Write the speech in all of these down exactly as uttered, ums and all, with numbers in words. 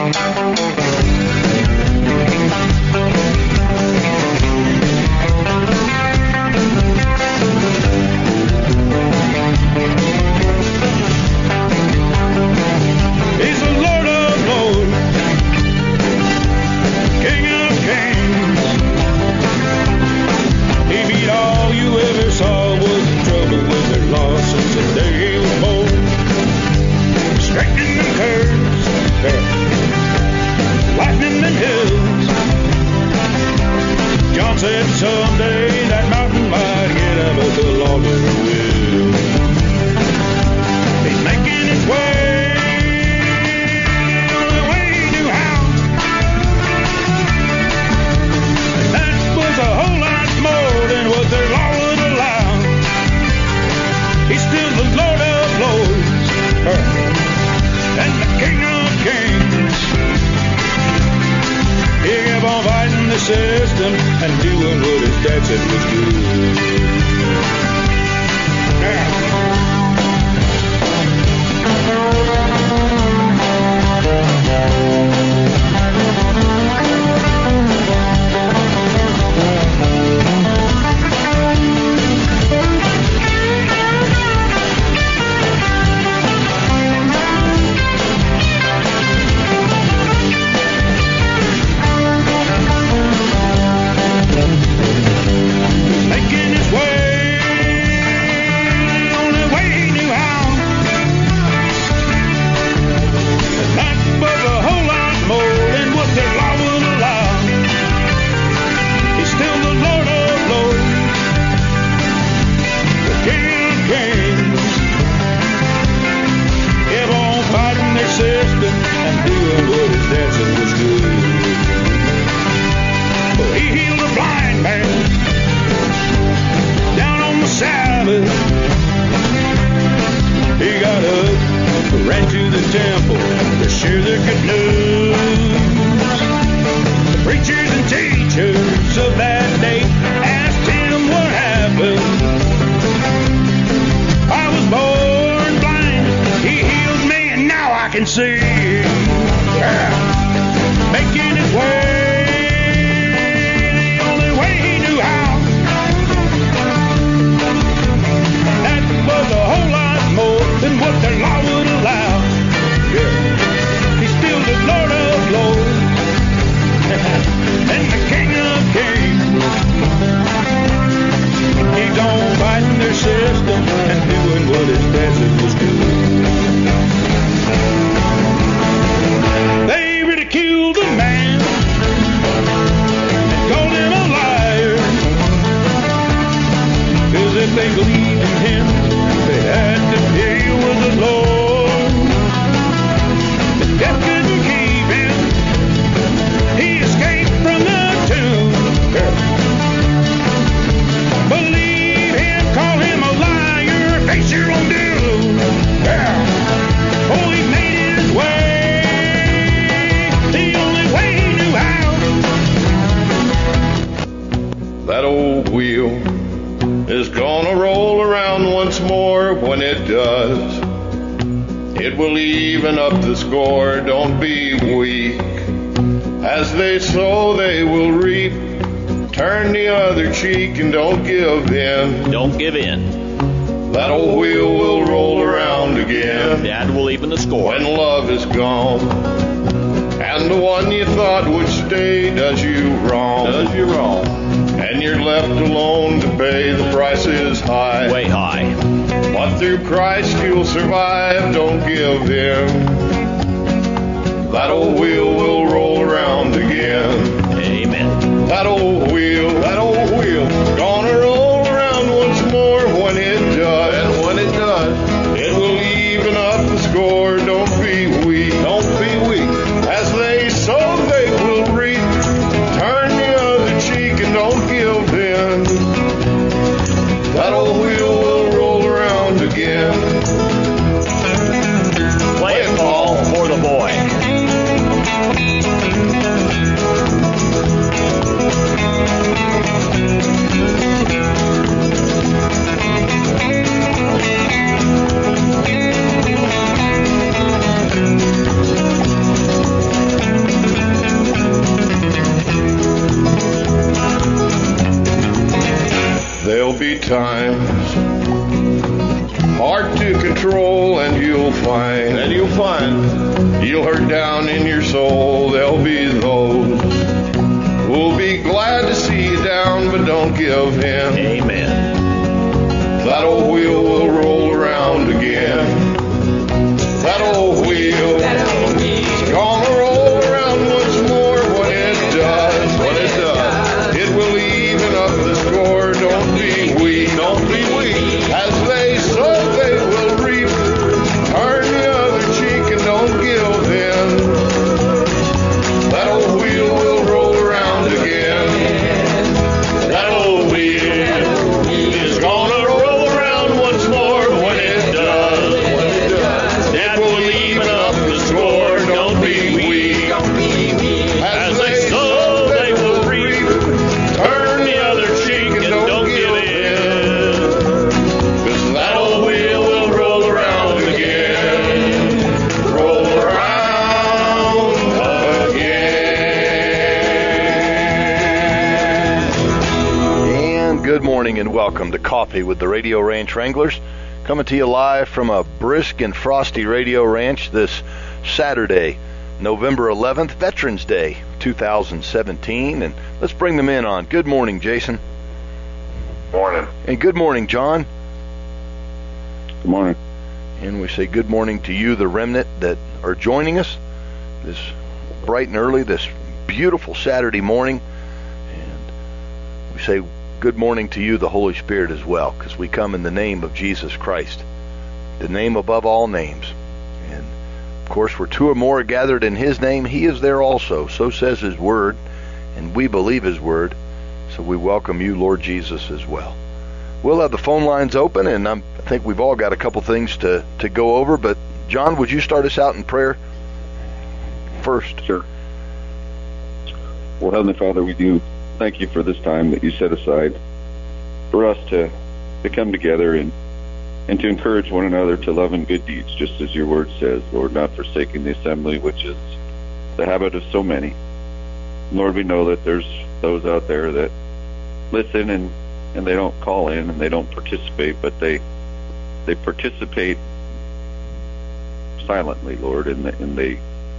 Play it, Paul. times. Hard to control, and you'll find, and you'll find, you'll hurt down in your soul. There'll be those who'll be glad to see you down, but don't give in. Amen. That old wheel will roll around again. That old wheel is gonna roll around once more. When it does, when it does, it will even up the score. Don't be weak, don't be weak. As they sow, they will reap. Turn the other cheek and don't give in. That old wheel will roll around again. That old wheel is gonna roll around once more. When it does, it will even up the score. Don't be weak. As they sow, they will reap. Turn the other cheek and don't give in. 'Cause that old wheel will roll around again. Roll around again. And good morning and welcome to Coffee with the Radio Ranch Wranglers. Coming to you live from a brisk and frosty radio ranch this Saturday, November eleventh, Veterans Day, two thousand seventeen. And let's bring them in on. Good morning, Jason. Morning. And good morning, John. Good morning. And we say good morning to you, the remnant that are joining us this bright and early, this beautiful Saturday morning. And we say good morning to you, the Holy Spirit, as well, because we come in the name of Jesus Christ, the name above all names. And of course, where two or more are gathered in his name, he is there also. So says his word, and we believe his word. So we welcome you, Lord Jesus, as well. We'll have the phone lines open, and I'm, I think we've all got a couple things to, to go over. But John, would you start us out in prayer first? Sure. Well, Heavenly Father, we do thank you for this time that you set aside for us to, to come together and, and to encourage one another to love and good deeds, just as your word says, Lord, not forsaking the assembly, which is the habit of so many. Lord, we know that there's those out there that listen and, and they don't call in and they don't participate, but they they participate silently, Lord, and, and they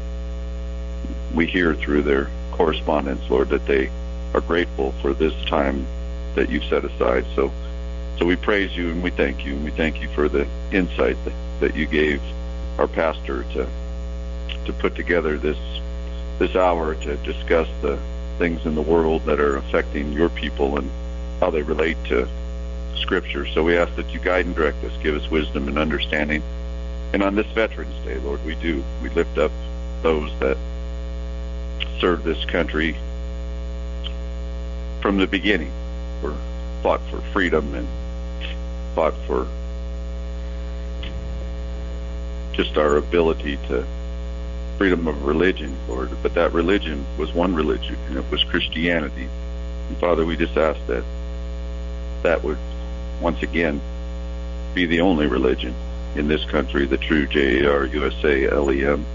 we hear through their correspondence, Lord, that they are grateful for this time that you've set aside. So so we praise you and we thank you, and we thank you for the insight that, that you gave our pastor to to put together this this hour to discuss the things in the world that are affecting your people and how they relate to Scripture. So we ask that you guide and direct us, give us wisdom and understanding. And on this Veterans Day, Lord, we do. We lift up those that serve this country from the beginning, were fought for freedom and fought for just our ability to freedom of religion, Lord. But that religion was one religion, and it was Christianity. And Father, we just ask that that would once again be the only religion in this country, the true J A R U S A L E M.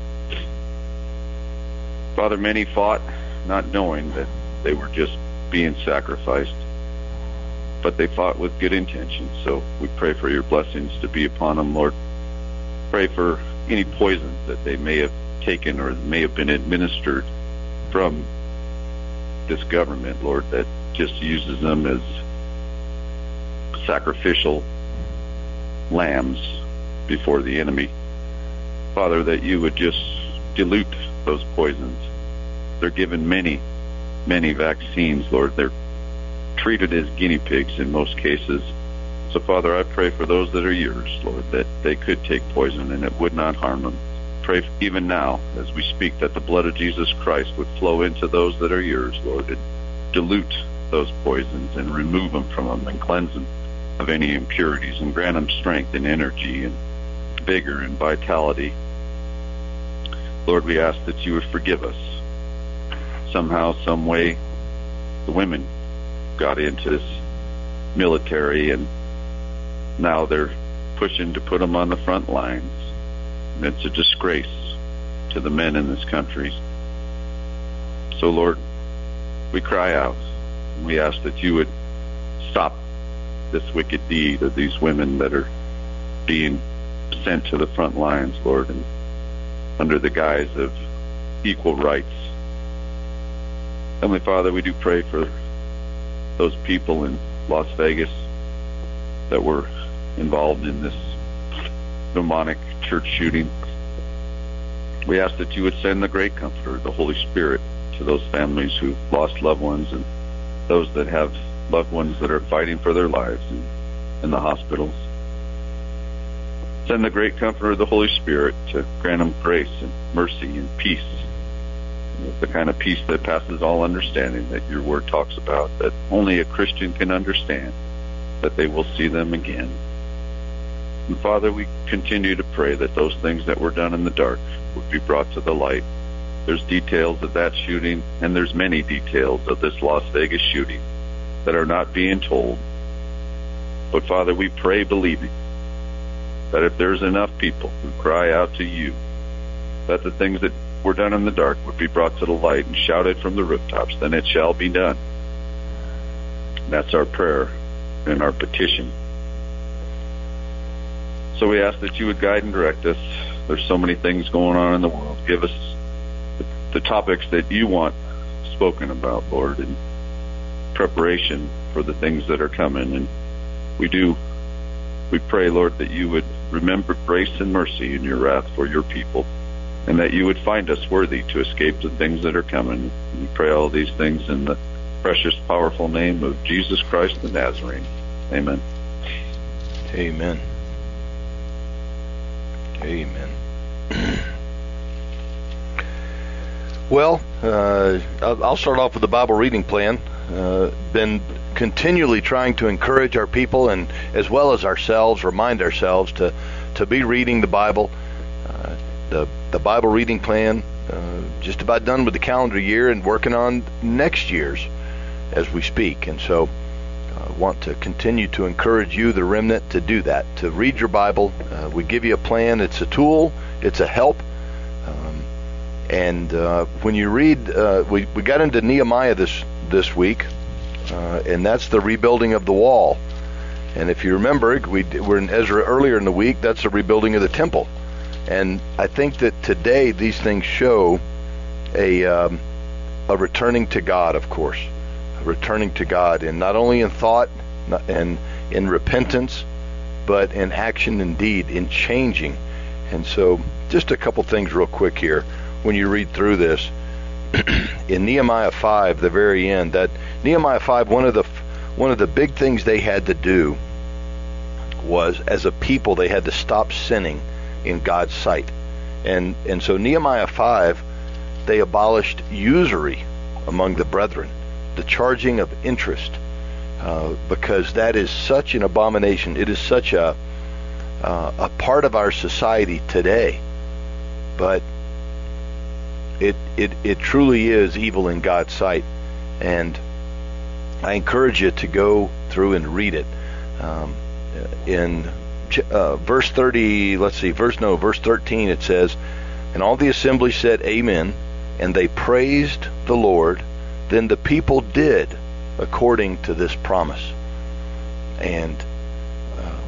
Father, many fought not knowing that they were just being sacrificed, but they fought with good intentions. So we pray for your blessings to be upon them, Lord. Pray for any poison that they may have taken or may have been administered from this government, Lord, that just uses them as sacrificial lambs before the enemy. Father, that you would just dilute those poisons. They're given many, many vaccines, Lord. They're treated as guinea pigs in most cases. So, Father, I pray for those that are yours, Lord, that they could take poison and it would not harm them. Pray even now, as we speak, that the blood of Jesus Christ would flow into those that are yours, Lord, and dilute those poisons and remove them from them and cleanse them of any impurities and grant them strength and energy and vigor and vitality. Lord, we ask that you would forgive us. Somehow, some way, the women got into this military, and now they're pushing to put them on the front lines. And it's a disgrace to the men in this country. So, Lord, we cry out, and we ask that you would stop this wicked deed of these women that are being sent to the front lines, Lord, and under the guise of equal rights. Heavenly Father, we do pray for those people in Las Vegas that were involved in this demonic church shooting. We ask that you would send the great comforter, the Holy Spirit, to those families who lost loved ones and those that have loved ones that are fighting for their lives in, in the hospitals. Send the great comforter, the Holy Spirit, to grant them grace and mercy and peace, the kind of peace that passes all understanding that your word talks about, that only a Christian can understand, that they will see them again. And Father, we continue to pray that those things that were done in the dark would be brought to the light. There's details of that shooting, and there's many details of this Las Vegas shooting that are not being told. But Father, we pray believing that if there's enough people who cry out to you, that the things that were done in the dark would be brought to the light and shouted from the rooftops, then it shall be done. And that's our prayer and our petition. So we ask that you would guide and direct us. There's so many things going on in the world. Give us the, the topics that you want spoken about, Lord, in preparation for the things that are coming. And we do, we pray, Lord, that you would remember grace and mercy in your wrath for your people, and that you would find us worthy to escape the things that are coming. We pray all these things in the precious, powerful name of Jesus Christ the Nazarene. Amen. Amen. Amen. Well, uh, I'll start off with the Bible reading plan. Uh, been continually trying to encourage our people, and as well as ourselves, remind ourselves to, to be reading the Bible. Uh, the the Bible reading plan, uh, just about done with the calendar year and working on next year's as we speak. And so I want to continue to encourage you, the remnant, to do that, to read your Bible. Uh, we give you a plan. It's a tool. It's a help. Um, and uh, when you read, uh, we, we got into Nehemiah this, this week, uh, and that's the rebuilding of the wall. And if you remember, we were in Ezra earlier in the week. That's the rebuilding of the temple. And I think that today these things show a um, a returning to God, of course, a returning to God, and not only in thought and in repentance, but in action and deed, in changing. And so, just a couple things real quick here. When you read through this, in Nehemiah five, the very end, that Nehemiah five, one of the one of the big things they had to do was, as a people, they had to stop sinning in God's sight. And and so Nehemiah five, they abolished usury among the brethren, the charging of interest, uh, because that is such an abomination. It is such a uh, a part of our society today, but it it it truly is evil in God's sight. And I encourage you to go through and read it. Um, in Uh, verse thirty, let's see, verse no, verse thirteen, it says, "And all the assembly said, Amen, and they praised the Lord. Then the people did according to this promise." And um,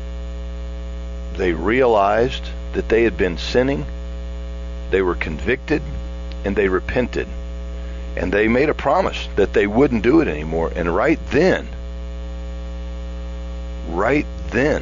they realized that they had been sinning. They were convicted, and they repented. And they made a promise that they wouldn't do it anymore. And right then, right then,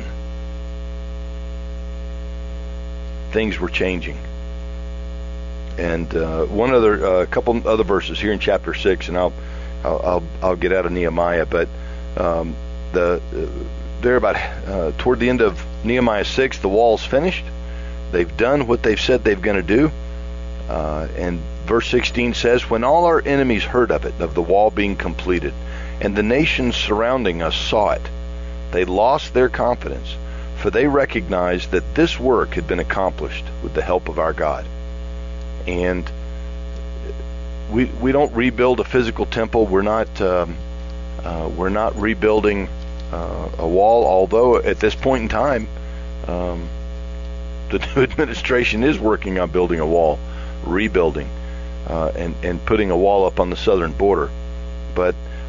things were changing. And uh, one other, a uh, couple other verses here in chapter six, and I'll, I'll, I'll, I'll get out of Nehemiah. But um, the uh, they're about uh, toward the end of Nehemiah six, the wall's finished. They've done what they've said they're going to do. Uh, and verse sixteen says, "When all our enemies heard of it, of the wall being completed, and the nations surrounding us saw it, they lost their confidence. For they recognized that this work had been accomplished with the help of our God." And we we don't rebuild a physical temple. We're not um, uh, we're not rebuilding uh, a wall. Although at this point in time, um, the new administration is working on building a wall, rebuilding, uh, and and putting a wall up on the southern border. But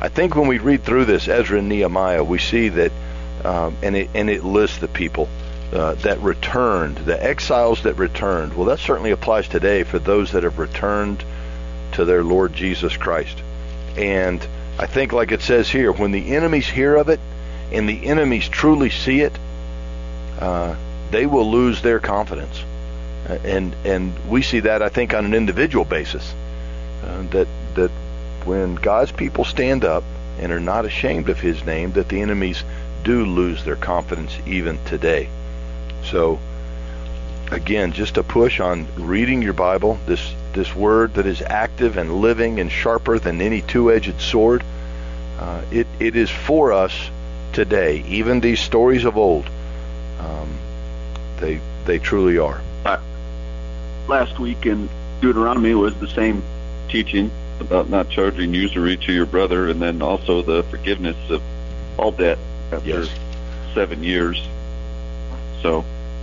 I think when we read through this, Ezra and Nehemiah, we see that, um, and it and it lists the people uh, that returned, the exiles that returned. Well, that certainly applies today for those that have returned to their Lord Jesus Christ. And I think, like it says here, when the enemies hear of it, and the enemies truly see it, uh, they will lose their confidence. Uh, and and we see that, I think, on an individual basis. Uh, that that when God's people stand up and are not ashamed of His name, that the enemies do lose their confidence even today. So, again, just a push on reading your Bible, this this word that is active and living and sharper than any two-edged sword. Uh, it it is for us today. Even these stories of old, um, they they truly are. Uh, last week in Deuteronomy was the same teaching about not charging usury to your brother, and then also the forgiveness of all debt after Yes. seven years. So,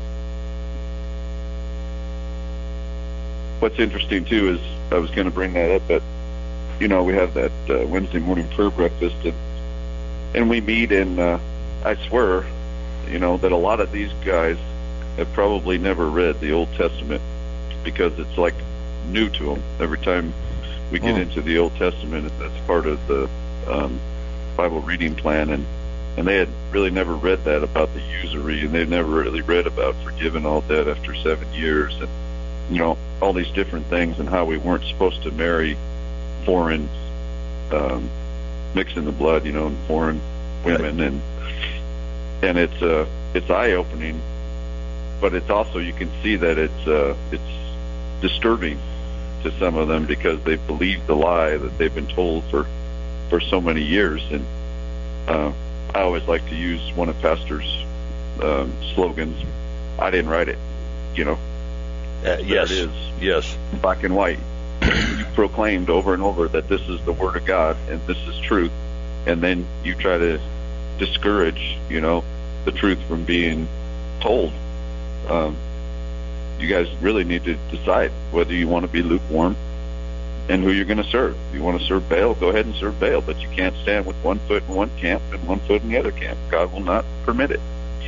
what's interesting too is, I was going to bring that up, but you know, we have that uh, Wednesday morning prayer breakfast, and, and we meet, and uh, I swear, you know, that a lot of these guys have probably never read the Old Testament, because it's like new to them. Every time we get Mm. into the Old Testament, that's part of the um, Bible reading plan, and and they had really never read that about the usury, and they'd never really read about forgiving all debt after seven years, and you know, all these different things, and how we weren't supposed to marry foreign, um, mixing the blood, you know, and foreign women, and and it's uh, it's eye-opening, but it's also, you can see that it's uh, it's disturbing to some of them, because they believe the lie that they've been told for for so many years. And uh, I always like to use one of Pastor's um, slogans: "I didn't write it," you know. Uh, yes, it is, yes, black and white. You proclaimed over and over that this is the Word of God and this is truth, and then you try to discourage, you know, the truth from being told. Um, you guys really need to decide whether you want to be lukewarm and who you're going to serve. If you want to serve Baal, go ahead and serve Baal, but you can't stand with one foot in one camp and one foot in the other camp. God will not permit it.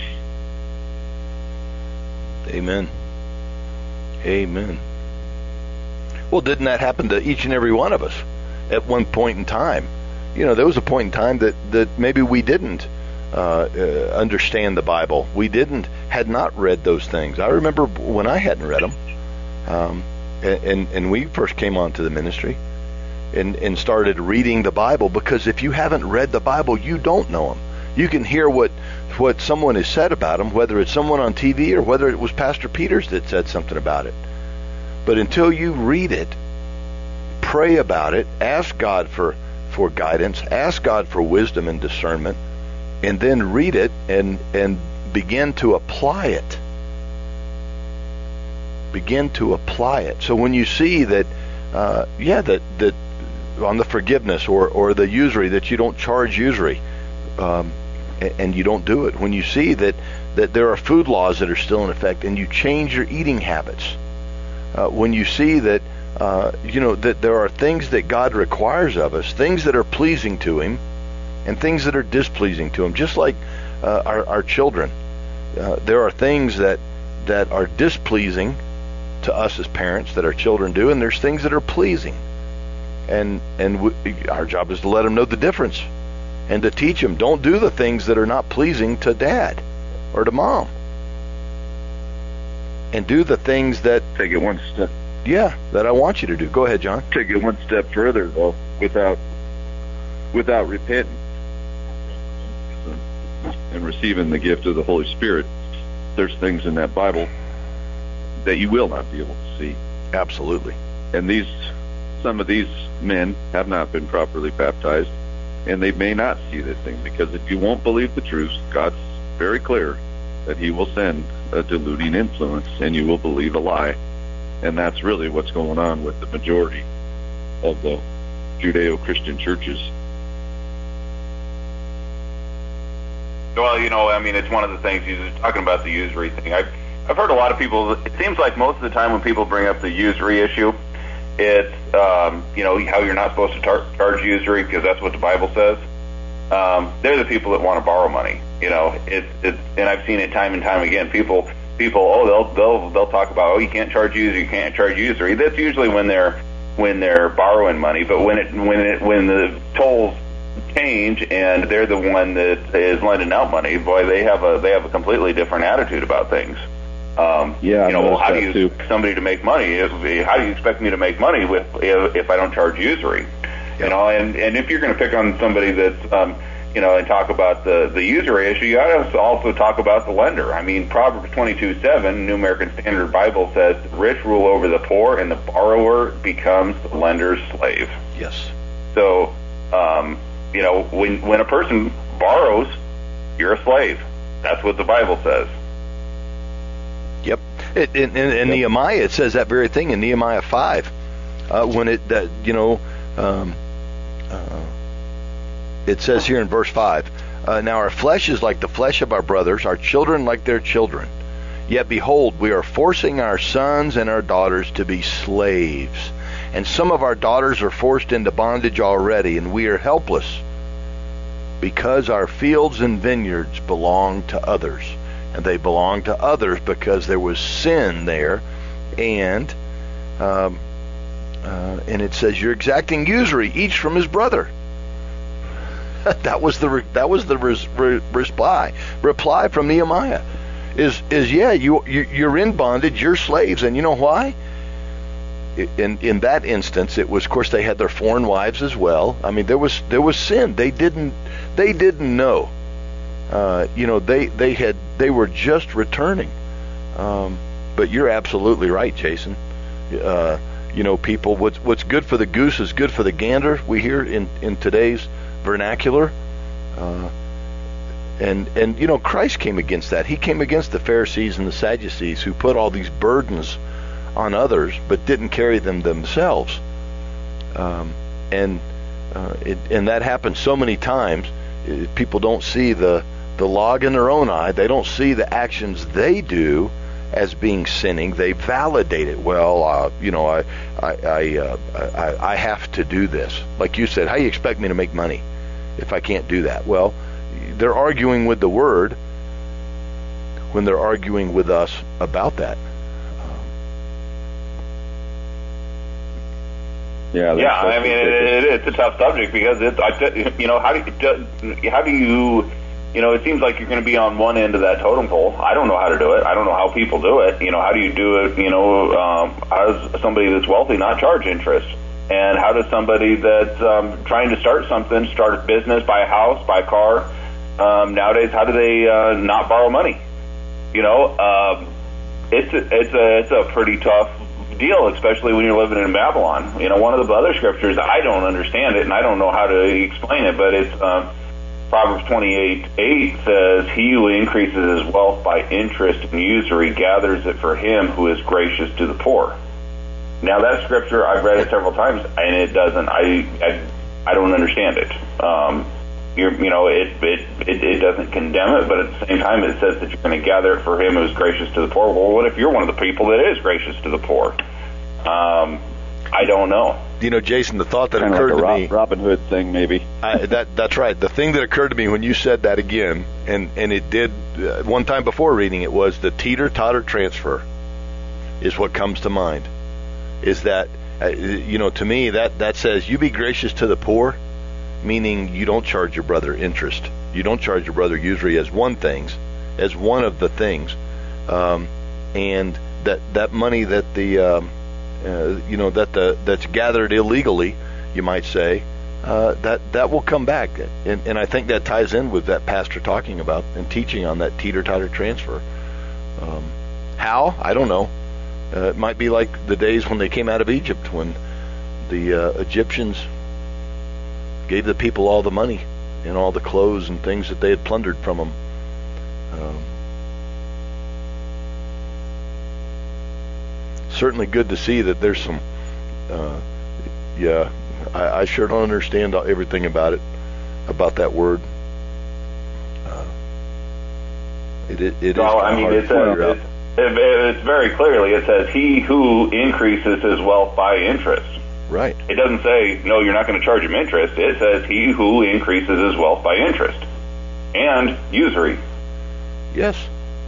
Amen. Amen. Well, didn't that happen to each and every one of us at one point in time? You know, there was a point in time that, that maybe we didn't uh, uh, understand the Bible. We didn't, had not read those things. I remember when I hadn't read them, um, and, and, and we first came onto the ministry and, and started reading the Bible, because if you haven't read the Bible, you don't know them. You can hear what what someone has said about them, whether it's someone on T V or whether it was Pastor Peters that said something about it. But until you read it, pray about it, ask God for, for guidance, ask God for wisdom and discernment, and then read it and, and begin to apply it. Begin to apply it. So when you see that, uh, yeah, that, that on the forgiveness or, or the usury, that you don't charge usury, um, and you don't do it. When you see that, that there are food laws that are still in effect, and you change your eating habits. Uh, when you see that, uh, you know, that there are things that God requires of us, things that are pleasing to Him, and things that are displeasing to Him. Just like uh, our, our children, uh, there are things that that are displeasing to us as parents that our children do, and there's things that are pleasing. And and we, our job is to let them know the difference, and to teach them, don't do the things that are not pleasing to Dad or to Mom, and do the things that Take it one step. yeah that I want you to do. Go ahead, John. Take it one step further, though, without without repenting and receiving the gift of the Holy Spirit. There's things in that Bible that you will not be able to see. Absolutely. And these, some of these men have not been properly baptized, and they may not see this thing, because if you won't believe the truth, God's very clear that He will send a deluding influence, and you will believe a lie. And that's really what's going on with the majority of the Judeo-Christian churches. Well, you know, I mean, it's one of the things, you're talking about the usury thing. I've, I've heard a lot of people, it seems like most of the time when people bring up the usury issue, it's um, you know, how you're not supposed to tar- charge usury because that's what the Bible says. Um, they're the people that want to borrow money. You know, it's it's, and I've seen it time and time again. People, people, oh, they'll they'll they'll talk about, oh, you can't charge usury, you can't charge usury. That's usually when they're when they're borrowing money. But when it when it when the tolls change and they're the one that is lending out money, boy, they have a they have a completely different attitude about things. Um, yeah, you know, well, how do you too. expect somebody to make money? If, how do you expect me to make money with if, if I don't charge usury? You know, and, and if you're going to pick on somebody that's, um, you know, and talk about the, the usury issue, you got to also talk about the lender. I mean, Proverbs twenty-two seven, New American Standard Bible says, the rich rule over the poor and the borrower becomes the lender's slave. Yes. So, um, you know, when, when a person borrows, you're a slave. That's what the Bible says. Yep. It, in, in, in yep. Nehemiah, it says that very thing in Nehemiah five, uh, when it, that, you know, um, Uh, it says here in verse five, uh, now our flesh is like the flesh of our brothers, our children like their children. Yet behold, we are forcing our sons and our daughters to be slaves. And some of our daughters are forced into bondage already, and we are helpless because our fields and vineyards belong to others. And they belong to others because there was sin there. And um, Uh, and it says you're exacting usury each from his brother. that was the re- that was the res- re- reply reply from Nehemiah. Is is yeah you, you you're in bondage, you're slaves, and you know why? In in that instance, it was, of course, they had their foreign wives as well. I mean, there was there was sin. They didn't they didn't know. Uh, you know, they they had they were just returning. Um, but you're absolutely right, Jason. Uh, You know, people, what's what's good for the goose is good for the gander, we hear in, in today's vernacular. Uh, and, and, you know, Christ came against that. He came against the Pharisees and the Sadducees who put all these burdens on others but didn't carry them themselves. Um, and uh, it, and that happens so many times. It, people don't see the, the log in their own eye. They don't see the actions they do as being sinning. They validate it. Well, uh, you know, I, I, I, uh, I, I have to do this. Like you said, how do you expect me to make money if I can't do that? Well, they're arguing with the Word when they're arguing with us about that. Yeah, yeah. I mean, it, it, it's a tough subject because it's, I, you know, how do you, how do you. You know, it seems like you're going to be on one end of that totem pole. I don't know how to do it. I don't know how people do it. You know, how do you do it, you know, um, how does somebody that's wealthy not charge interest? And how does somebody that's um, trying to start something, start a business, buy a house, buy a car, um, nowadays, how do they uh, not borrow money? You know, um, it's, a, it's, a, it's a pretty tough deal, especially when you're living in Babylon. You know, one of the other scriptures, I don't understand it, and I don't know how to explain it, but it's... Um, Proverbs twenty-eight eight says, he who increases his wealth by interest and usury gathers it for him who is gracious to the poor. Now that scripture, I've read it several times, and it doesn't, I I, I don't understand it. Um, you're, you know, it, it, it, it doesn't condemn it, but at the same time it says that you're going to gather it for him who is gracious to the poor. Well, what if you're one of the people that is gracious to the poor? Um, I don't know. You know, Jason, the thought that kind occurred of like a to me, Robin Hood thing, maybe. I, that that's right. The thing that occurred to me when you said that again, and and it did uh, one time before reading it, was the teeter-totter transfer. Is what comes to mind. Is that uh, you know, to me that that says you be gracious to the poor, meaning you don't charge your brother interest, you don't charge your brother usury as one things, as one of the things, um, and that that money that the um, Uh, you know, that the that's gathered illegally, you might say, uh, that that will come back, and, and I think that ties in with that pastor talking about and teaching on that teeter-totter transfer. Um, how? I don't know. Uh, it might be like the days when they came out of Egypt, when the uh, Egyptians gave the people all the money and all the clothes and things that they had plundered from them. Um, certainly good to see that there's some, uh, yeah, I, I sure don't understand everything about it, about that word. Uh, it, it, it well, is I mean, hard it's, to figure a, out. It's, it, it's very clearly, it says, he who increases his wealth by interest. Right. It doesn't say, no, you're not going to charge him interest. It says he who increases his wealth by interest and usury. Yes.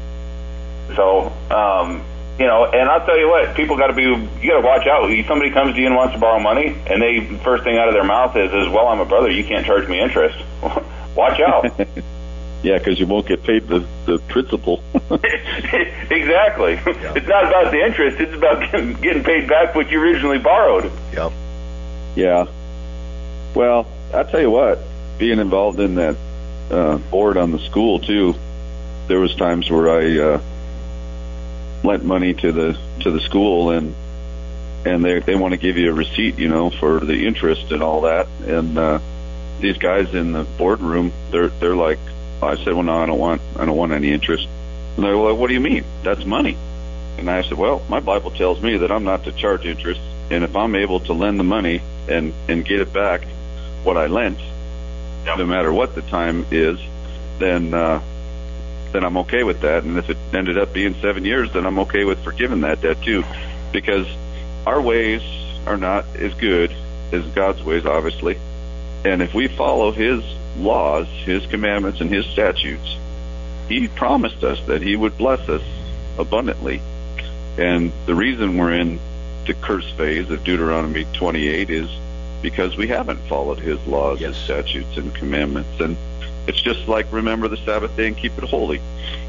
So, um, you know, and I'll tell you what, people got to be, you got to watch out. Somebody comes to you and wants to borrow money, and they, first thing out of their mouth is, is well, I'm a brother, you can't charge me interest. Watch out. Yeah, because you won't get paid the, the principal. Exactly. Yeah. It's not about the interest, it's about getting, getting paid back what you originally borrowed. Yep. Yeah. Well, I'll tell you what, being involved in that uh, board on the school, too, there was times where I uh, lent money to the to the school, and and they they want to give you a receipt, you know, for the interest and all that. And uh, these guys in the boardroom, they're they're like, I said, well, no, I don't want I don't want any interest. And they're like, what do you mean? That's money. And I said, well, my Bible tells me that I'm not to charge interest, and if I'm able to lend the money and and get it back, what I lent, no matter what the time is, then uh, then I'm okay with that. And if it ended up being seven years, then I'm okay with forgiving that debt too, because our ways are not as good as God's ways, obviously. And if we follow His laws, His commandments, and His statutes, He promised us that He would bless us abundantly. And the reason we're in the curse phase of Deuteronomy twenty-eight is because we haven't followed His laws, Yes. His statutes, and commandments. And it's just like, remember the Sabbath day and keep it holy.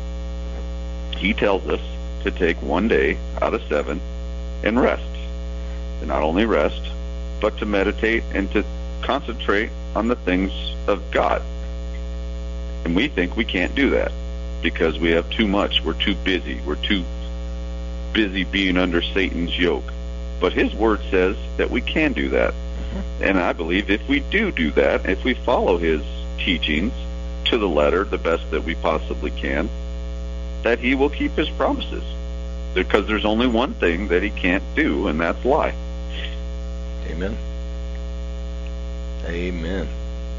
He tells us to take one day out of seven and rest. And not only rest, but to meditate and to concentrate on the things of God. And we think we can't do that because we have too much. We're too busy. We're too busy being under Satan's yoke. But His Word says that we can do that. And I believe if we do do that, if we follow His teachings to the letter, the best that we possibly can, that He will keep His promises. Because there's only one thing that He can't do, and that's lie. Amen. Amen.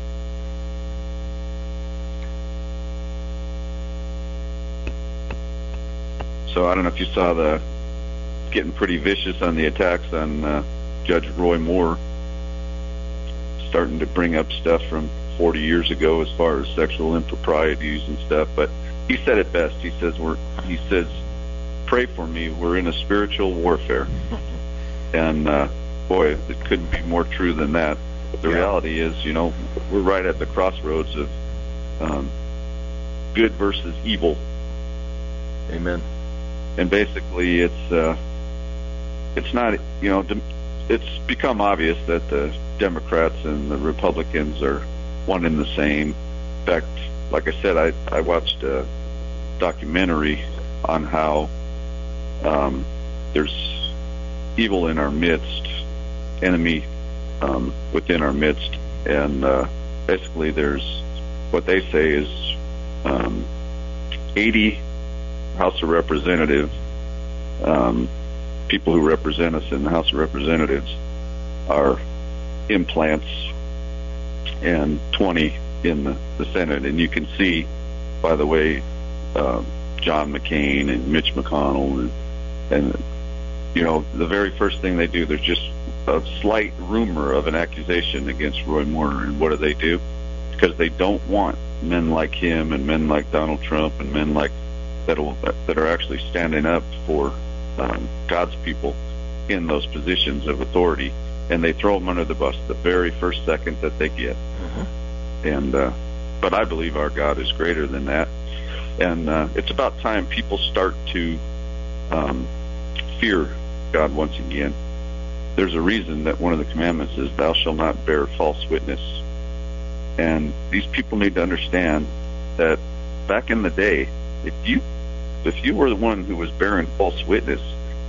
So I don't know if you saw the getting pretty vicious on the attacks on uh, Judge Roy Moore, starting to bring up stuff from forty years ago as far as sexual improprieties and stuff. But he said it best. He says we're. He says, "Pray for me. We're in a spiritual warfare." And uh, boy, it couldn't be more true than that. But the Yeah. reality is, you know, we're right at the crossroads of um, good versus evil. Amen. And basically, it's uh, it's not, you know, dem- it's become obvious that the Democrats and the Republicans are one and the same. In fact, like I said, I I watched a documentary on how um, there's evil in our midst, enemy um, within our midst, and uh, basically there's what they say is um, eighty House of Representatives, um, people who represent us in the House of Representatives are implants, and twenty in the, the Senate. And you can see, by the way, uh, John McCain and Mitch McConnell, and, and you know, the very first thing they do, there's just a slight rumor of an accusation against Roy Moore, and what do they do? Because they don't want men like him and men like Donald Trump and men like that that are actually standing up for um, God's people in those positions of authority, and they throw them under the bus the very first second that they get. Mm-hmm. And uh, but I believe our God is greater than that, and uh, it's about time people start to um, fear God once again. There's a reason that one of the commandments is, "Thou shalt not bear false witness." And these people need to understand that back in the day, if you if you were the one who was bearing false witness,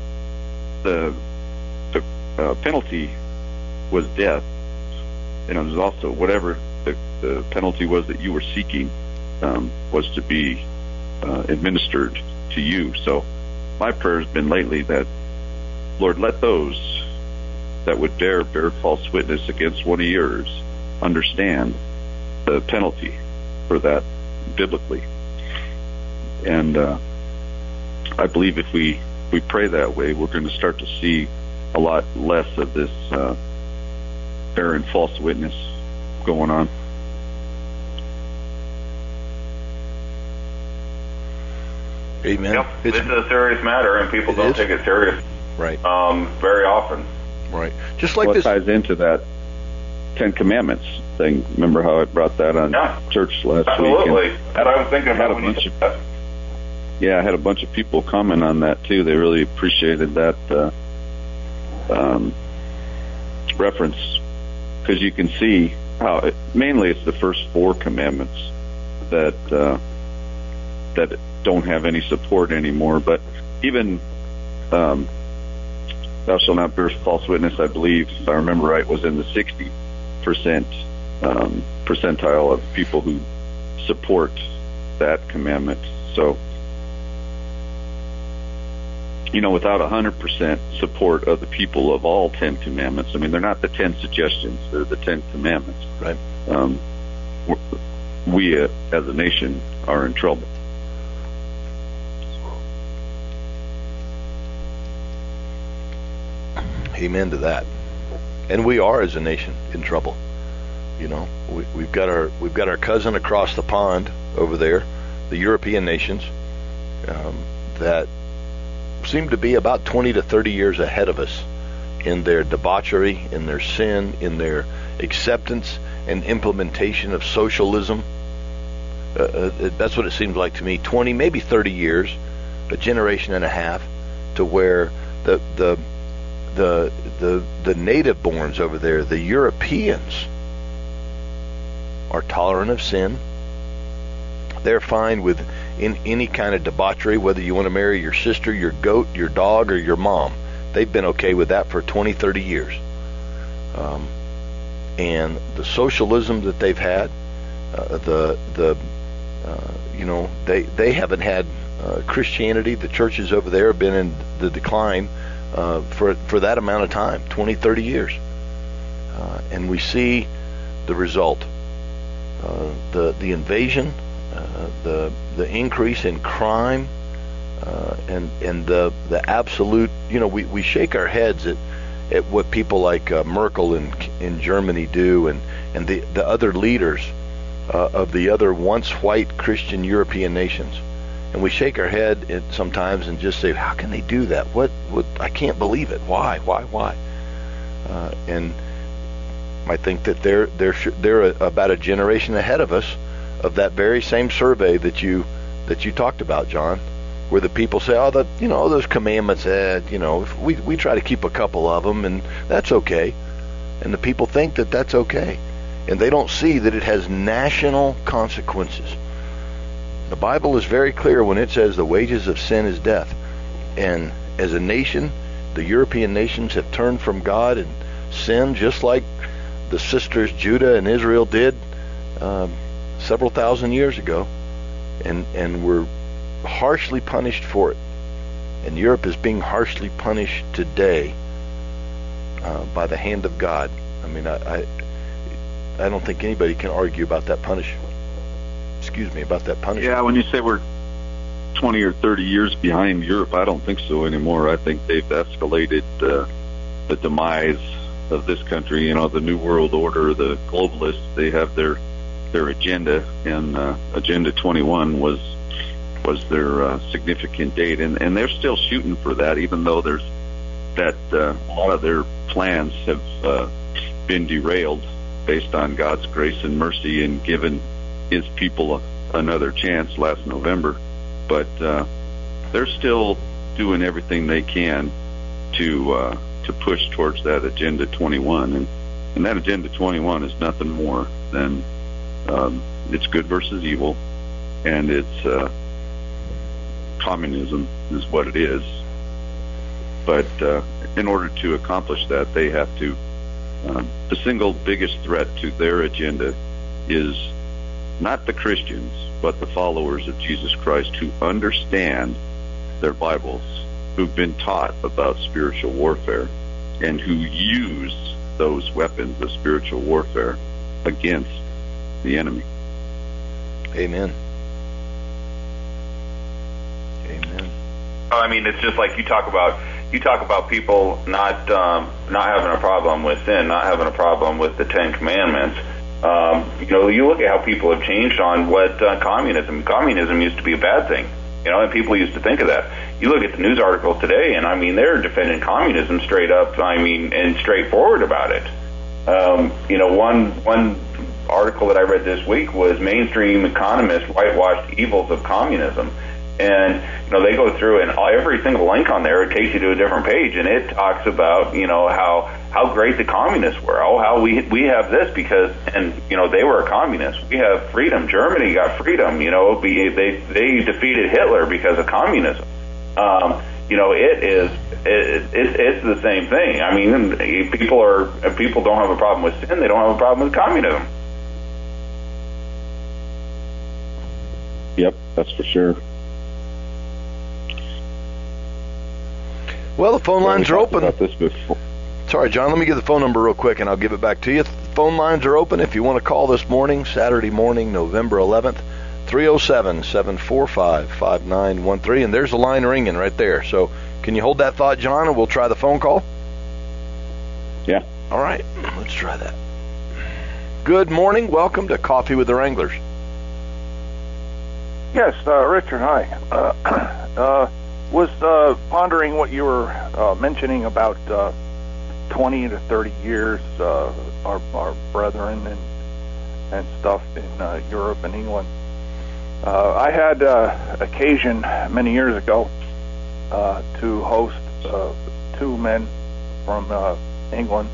the the uh, penalty was death, and it was also whatever the, the penalty was that you were seeking um, was to be uh, administered to you. So my prayer has been lately that, Lord, let those that would dare bear false witness against one of yours understand the penalty for that biblically. And uh, I believe if we, we pray that way, we're going to start to see a lot less of this uh, bearing false witness going on. Amen. Yep. It's, This is a serious matter, and people It don't is. take it serious right, um, very often. right. Just like What this. ties into that Ten Commandments thing? Remember how I brought that on Yeah. church last Absolutely. week? And I was thinking I had about a when you bunch said of- that. Yeah, I had a bunch of people comment on that too. They really appreciated that uh, um, reference, because you can see how it, mainly it's the first four commandments that uh, that don't have any support anymore. But even um, thou shalt not bear false witness, I believe, if I remember right, was in the sixty percent um, percentile of people who support that commandment. So, you know, without one hundred percent support of the people of all Ten Commandments, I mean, they're not the Ten Suggestions, they're the Ten Commandments. Right. Um, we, uh, as a nation, are in trouble. Amen to that. And we are, as a nation, in trouble. You know, we, we've got our we've got our cousin across the pond over there, the European nations, um, that seem to be about twenty to thirty years ahead of us in their debauchery, in their sin, in their acceptance and implementation of socialism. Uh, uh, that's what it seems like to me. twenty, maybe thirty years, a generation and a half, to where the the the the the native borns over there, the Europeans, are tolerant of sin. They're fine with in any kind of debauchery, whether you want to marry your sister, your goat, your dog, or your mom. They've been okay with that for twenty, thirty years. Um, and the socialism that they've had, uh, the the uh, you know, they they haven't had uh, Christianity. The churches over there have been in the decline uh, for for that amount of time, twenty, thirty years. Uh, and we see the result. Uh, the the invasion, uh, the the increase in crime, uh, and and the the absolute, you know, we, we shake our heads at at what people like uh, Merkel in in Germany do, and and the the other leaders uh, of the other once white Christian European nations, and we shake our head at sometimes and just say, how can they do that? What what I can't believe it. Why why why? Uh, and I think that they're they're they're a, about a generation ahead of us of that very same survey that you that you talked about, John, where the people say, oh, the you know those commandments, eh, you know, we we try to keep a couple of them, and that's okay, and the people think that that's okay, and they don't see that it has national consequences. The Bible is very clear when it says the wages of sin is death, and as a nation, the European nations have turned from God and sinned, just like the sisters Judah and Israel did um, several thousand years ago, and and were harshly punished for it. And Europe is being harshly punished today uh, by the hand of God. I mean, I, I I don't think anybody can argue about that punish. Excuse me, about that punishment. Yeah, when you say we're twenty or thirty years behind Europe, I don't think so anymore. I think they've escalated uh, the demise of this country. You know, the New World Order, the globalists, they have their their agenda, and uh, Agenda twenty-one was was their uh, significant date, and, and they're still shooting for that, even though there's that uh, a lot of their plans have uh, been derailed based on God's grace and mercy and given His people a, another chance last November. But uh, they're still doing everything they can to uh, to push towards that Agenda twenty-one, and, and that Agenda twenty-one is nothing more than um, it's good versus evil, and it's uh, communism is what it is. But uh, in order to accomplish that, they have to. Um, the single biggest threat to their agenda is not the Christians, but the followers of Jesus Christ who understand their Bibles, who've been taught about spiritual warfare, and who use those weapons of spiritual warfare against the enemy. Amen. Amen. I mean, it's just like you talk about, you talk about people not um, not having a problem with sin, not having a problem with the Ten Commandments. Um, you know, you look at how people have changed on what uh, communism. Communism used to be a bad thing, you know, and people used to think of that. You look at the news articles today, and I mean, they're defending communism straight up. I mean, and straightforward about it. Um, you know, one one article that I read this week was mainstream economists whitewashed evils of communism. And, you know, they go through, and every single link on there, it takes you to a different page, and it talks about, you know, how how great the communists were. Oh, how we we have this because, and, you know, they were a communist. We have freedom. Germany got freedom. You know, they they defeated Hitler because of communism. Um, you know, it is it, it, it's the same thing. I mean, people are people don't have a problem with sin. They don't have a problem with communism. Yep, that's for sure. Well, the phone lines are open. About this before. Sorry, John, let me get the phone number real quick, and I'll give it back to you. The phone lines are open if you want to call this morning, Saturday morning, November eleventh, three oh seven, seven four five, five nine one three, and there's the line ringing right there. So can you hold that thought, John, and we'll try the phone call? Yeah. All right, let's try that. Good morning. Welcome to Coffee with the Wranglers. Yes, uh, Richard, hi. Uh, uh, was uh, pondering what you were uh, mentioning about uh, twenty to thirty years, uh, our, our brethren and and stuff in uh, Europe and England. Uh, I had uh, occasion many years ago uh, to host uh, two men from uh, England,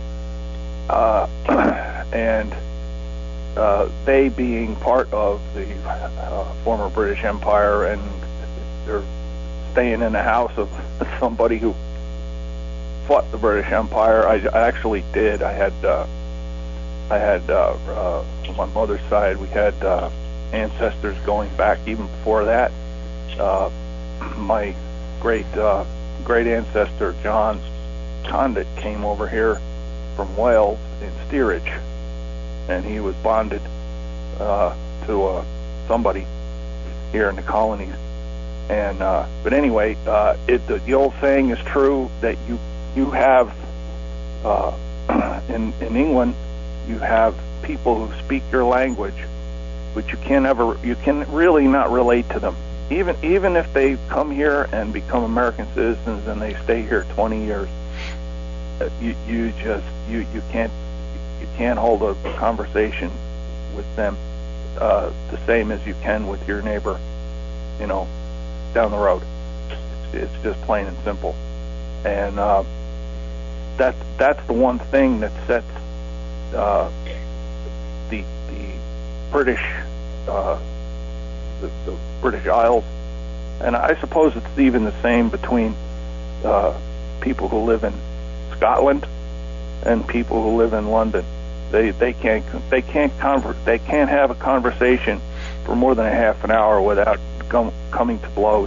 uh, and uh, they being part of the uh, former British Empire, and they're staying in the house of somebody who fought the British Empire. I, I actually did. I had, uh, I had uh, uh, on my mother's side, we had uh, ancestors going back even before that. Uh, my great uh, great ancestor John Condit came over here from Wales in steerage, and he was bonded uh, to uh, somebody here in the colonies. And uh, but anyway, uh, it, the, the old saying is true that you you have uh, in in England you have people who speak your language, but you can never you can really not relate to them. Even even if they come here and become American citizens and they stay here twenty years, you you just you you can't you can't hold a conversation with them uh, the same as you can with your neighbor, you know, down the road. It's, it's just plain and simple, and uh, that that's the one thing that sets uh, the the British uh, the, the British Isles, and I suppose it's even the same between uh, people who live in Scotland and people who live in London. They they can't they can't conver- they can't have a conversation for more than a half an hour without com- coming to blows.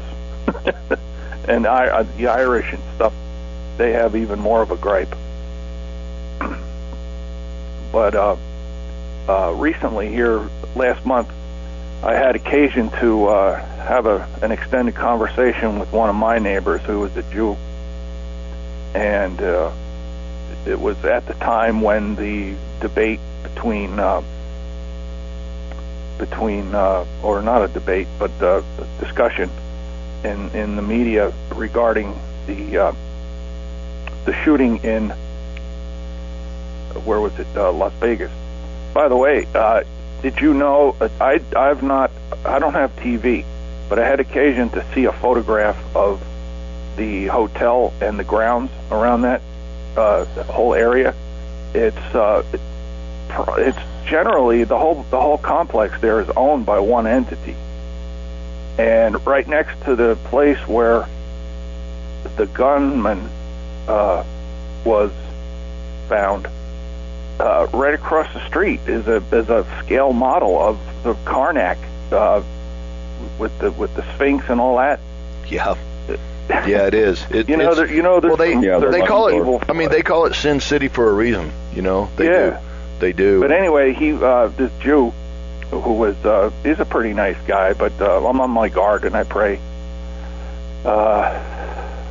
And I, uh, the Irish and stuff, they have even more of a gripe. But uh, uh, recently, here last month, I had occasion to uh, have a, an extended conversation with one of my neighbors who was a Jew, and uh, it was at the time when the debate between uh, between uh, or not a debate, but uh, a discussion in in the media regarding the uh, the shooting in where was it uh, Las Vegas. By the way, uh, did you know I I've not I don't have T V, but I had occasion to see a photograph of the hotel and the grounds around that uh, whole area. It's uh, it, it's generally the whole the whole complex there is owned by one entity, and right next to the place where the gunman uh, was found, uh, right across the street is a is a scale model of the Karnak uh, with the with the Sphinx and all that. Yeah. Yeah, it is. It, you know, there, you know, well, they some, yeah, they call evil. it. I mean, they call it Sin City for a reason. You know, they yeah. do. They do. But anyway, he uh, this Jew who was uh, is a pretty nice guy, but uh, I'm on my guard and I pray. Uh,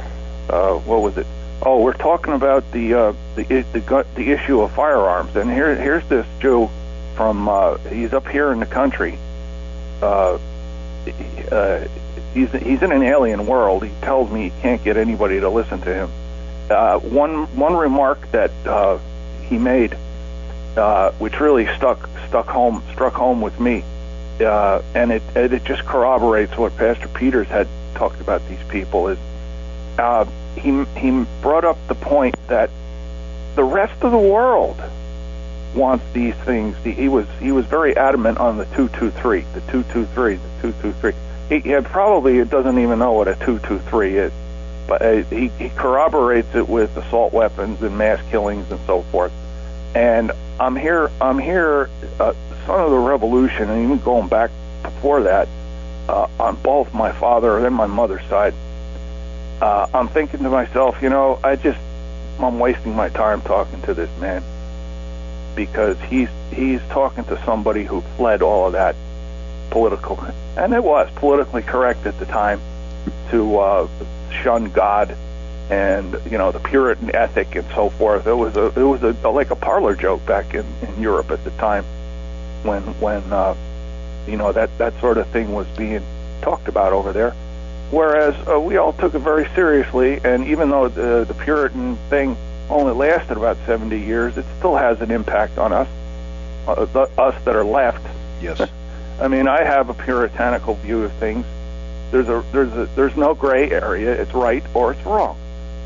uh, what was it? Oh, we're talking about the uh, the the gu- the issue of firearms, and here here's this Jew from uh, he's up here in the country. Uh, uh, he's he's in an alien world. He tells me he can't get anybody to listen to him. Uh, one one remark that uh, he made, uh, which really stuck stuck home struck home with me, uh, and it it just corroborates what Pastor Peters had talked about these people. Is uh, he he brought up the point that the rest of the world wants these things. He, he was he was very adamant on the two two three, the two two three, the two two three. He, he probably doesn't even know what a two two three is, but uh, he, he corroborates it with assault weapons and mass killings and so forth. And I'm here, I'm here, uh, son of the revolution, and even going back before that, uh, on both my father and my mother's side. Uh, I'm thinking to myself, you know, I just, I'm wasting my time talking to this man, because he's he's talking to somebody who fled all of that political, and it was politically correct at the time to uh, shun God and, you know, the Puritan ethic and so forth. It was a it was a, like a parlor joke back in, in Europe at the time when when uh, you know that that sort of thing was being talked about over there. Whereas uh, we all took it very seriously, and even though the, the Puritan thing only lasted about seventy years, it still has an impact on us, uh, the, us that are left. Yes. I mean, I have a puritanical view of things. There's a there's a there's no gray area. It's right or it's wrong.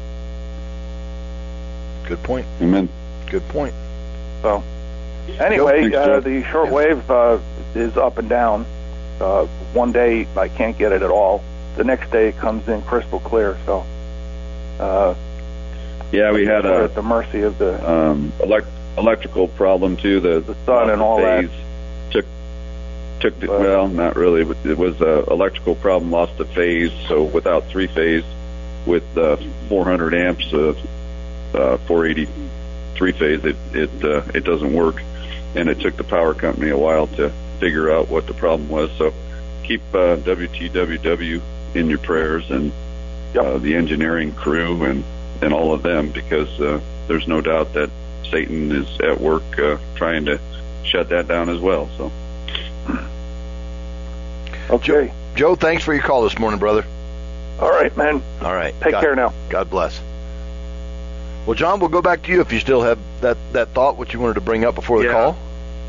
Good point. Amen. Good point. So, anyway, Joe, uh, the shortwave uh, is up and down. Uh, one day I can't get it at all. The next day it comes in crystal clear. So, uh, yeah, we had we're a at the mercy of the um, elect- electrical problem too. The, the sun and all phase that. took took the, But- well, not really. But it was a electrical problem. Lost the phase. So without three phase, with uh, four hundred amps, uh, uh, four eighty three phase, it it uh, it doesn't work. And it took the power company a while to figure out what the problem was. So keep uh, W T W W in your prayers, and Yep. uh, the engineering crew and, and all of them, because uh, there's no doubt that Satan is at work uh, trying to shut that down as well. So, Okay. Joe, thanks for your call this morning, brother. All right, man. All right. Take God, care now. God bless. Well, John, we'll go back to you if you still have that, that thought, what you wanted to bring up before the Yeah. call.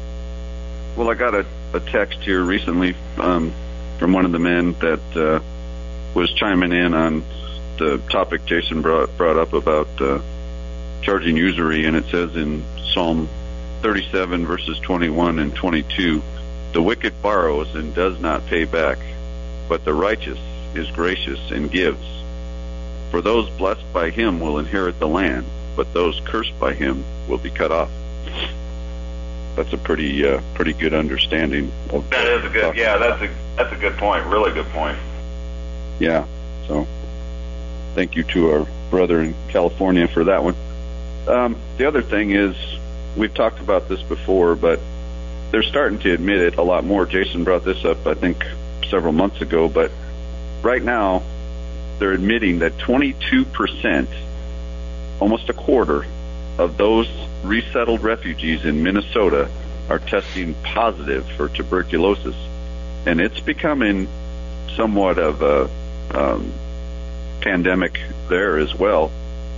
well, I got a, a text here recently um, from one of the men that uh, was chiming in on the topic Jason brought, brought up about uh, charging usury, and it says in Psalm thirty-seven, verses twenty-one and twenty-two, "The wicked borrows and does not pay back, but the righteous is gracious and gives. For those blessed by him will inherit the land, but those cursed by him will be cut off." That's a pretty uh, pretty good understanding of That is a good, yeah, that's a that's a good point, really good point. Yeah, so thank you to our brother in California for that one. Um, the other thing is, we've talked about this before, but they're starting to admit it a lot more. Jason brought this up, I think, several months ago, but right now they're admitting that twenty-two percent, almost a quarter, of those resettled refugees in Minnesota are testing positive for tuberculosis. And it's becoming somewhat of a um, pandemic there as well.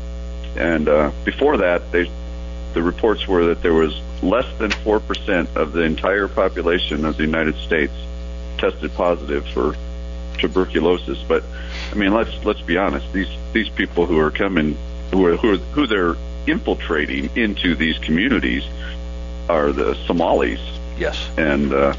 And uh, before that, they, the reports were that there was less than four percent of the entire population of the United States tested positive for tuberculosis. But I mean, let's let's be honest. These these people who are coming, who are who, are, who they're infiltrating into these communities are the Somalis. Yes. And uh,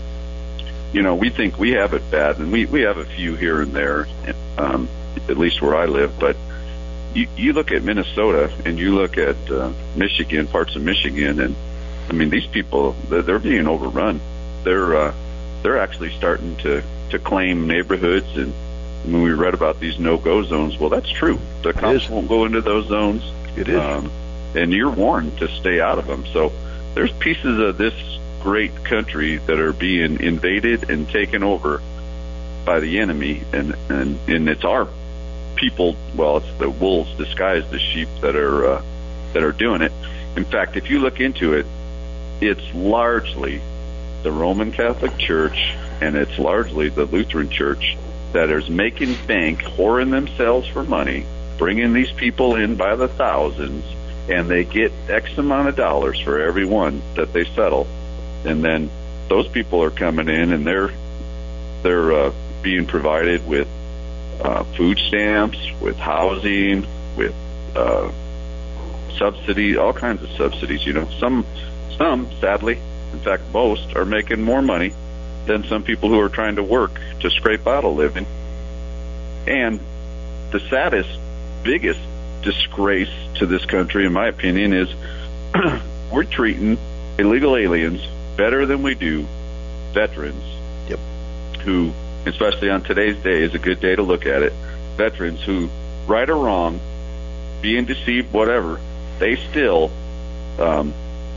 you know, we think we have it bad, and we we have a few here and there, um, at least where I live. But you you look at Minnesota and you look at uh, Michigan, parts of Michigan, and I mean, these people, they're, they're being overrun. They're uh, they're actually starting to, to claim neighborhoods. And when we read about these no-go zones, well, that's true. The cops won't go into those zones. It is. Um, and you're warned to stay out of them. So there's pieces of this great country that are being invaded and taken over by the enemy, and, and, and it's our people, well, it's the wolves disguised as sheep that are uh, that are doing it. In fact, if you look into it, it's largely the Roman Catholic Church and it's largely the Lutheran Church that is making bank, whoring themselves for money, bringing these people in by the thousands, and they get X amount of dollars for every one that they settle. And then those people are coming in and they're they're uh, being provided with uh, food stamps, with housing, with uh, subsidies, all kinds of subsidies. You know, some some sadly, in fact, most are making more money than some people who are trying to work to scrape out a living. And the saddest, biggest disgrace to this country, in my opinion, is we're treating illegal aliens better than we do veterans. Yep. Who, especially on today's day, is a good day to look at it. Veterans who, right or wrong, being deceived, whatever, they still um,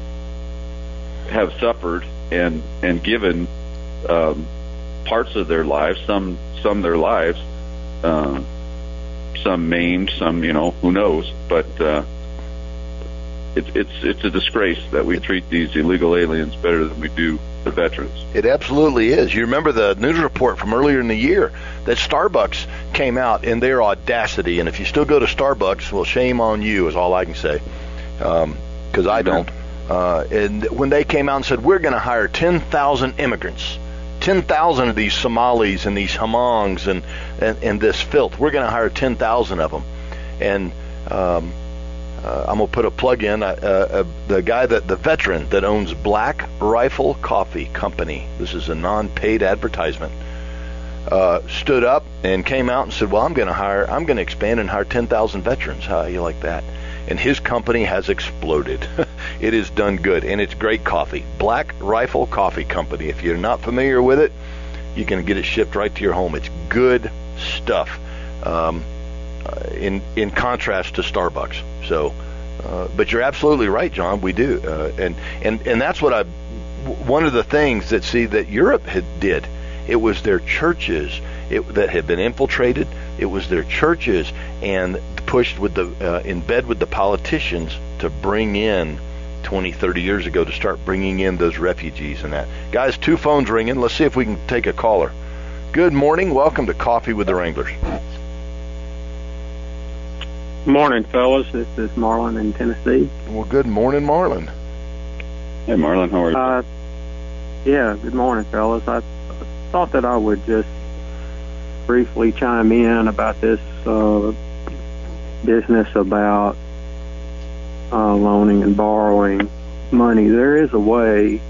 have suffered and and given um, parts of their lives, some some their lives, uh, some maimed, some, you know, who knows, but uh, it's it's it's a disgrace that we treat these illegal aliens better than we do the veterans. It absolutely is. You remember the news report from earlier in the year that Starbucks came out in their audacity, and if you still go to Starbucks, well, shame on you is all I can say, because um, I don't. Uh, and when they came out and said, we're going to hire ten thousand immigrants, ten thousand of these Somalis and these Hamongs and, and, and this filth, we're going to hire ten thousand of them. And um, uh, I'm going to put a plug in. Uh, uh, the guy, that the veteran that owns Black Rifle Coffee Company, this is a non-paid advertisement, uh, stood up and came out and said, well, I'm going to hire, I'm going to expand and hire ten thousand veterans. How you like that? And his company has exploded. It has done good, and it's great coffee. Black Rifle Coffee Company. If you're not familiar with it, you can get it shipped right to your home. It's good stuff, um, uh, in in contrast to Starbucks. So, uh, but you're absolutely right, John. We do, uh, and and and that's what I. One of the things that see that Europe had did, it was their churches it, that had been infiltrated. It was their churches and pushed with the uh, in bed with the politicians to bring in twenty, thirty years ago to start bringing in those refugees and that. Guys, two phones ringing. Let's see if we can take a caller. Good morning. Welcome to Coffee with the Wranglers. Morning, fellas. This is Marlon in Tennessee. Well, good morning, Marlon. Hey, Marlon, how are you? Uh, yeah, good morning, fellas. I thought that I would just briefly chime in about this uh, business about uh, loaning and borrowing money. There is a way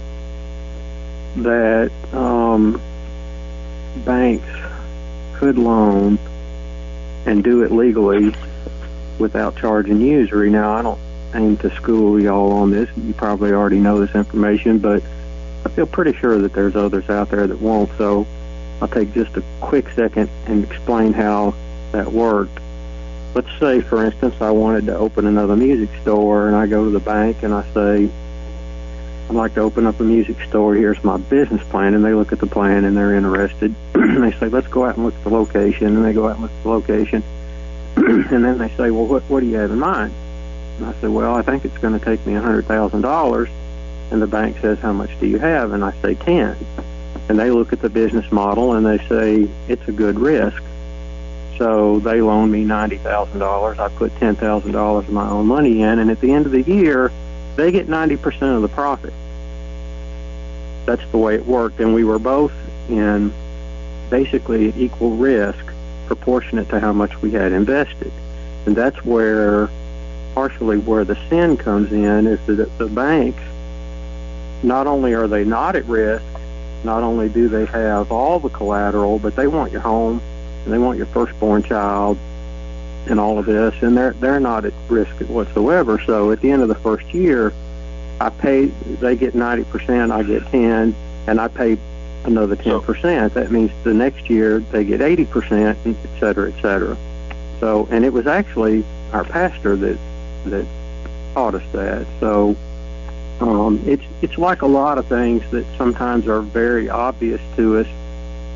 that um, banks could loan and do it legally without charging usury. Now, I don't aim to school y'all on this. You probably already know this information, but I feel pretty sure that there's others out there that won't. So I'll take just a quick second and explain how that worked. Let's say, for instance, I wanted to open another music store, and I go to the bank and I say, I'd like to open up a music store. Here's my business plan. And they look at the plan and they're interested. And they say, let's go out and look at the location. And they go out and look at the location. And then they say, well, what, what do you have in mind? And I say, well, I think it's going to take me one hundred thousand dollars. And the bank says, how much do you have? And I say ten. And they look at the business model and they say, it's a good risk. So they loan me ninety thousand dollars. I put ten thousand dollars of my own money in. And at the end of the year, they get ninety percent of the profit. That's the way it worked. And we were both in basically equal risk, proportionate to how much we had invested. And that's where, partially where the sin comes in, is that the banks, not only are they not at risk, not only do they have all the collateral, but they want your home and they want your firstborn child and all of this, and they're they're not at risk whatsoever. So at the end of the first year, I pay. They get ninety percent, I get ten, and I pay another ten percent. That means the next year they get eighty percent, et cetera, et cetera. So, and it was actually our pastor that that taught us that. So um, it's it's like a lot of things that sometimes are very obvious to us,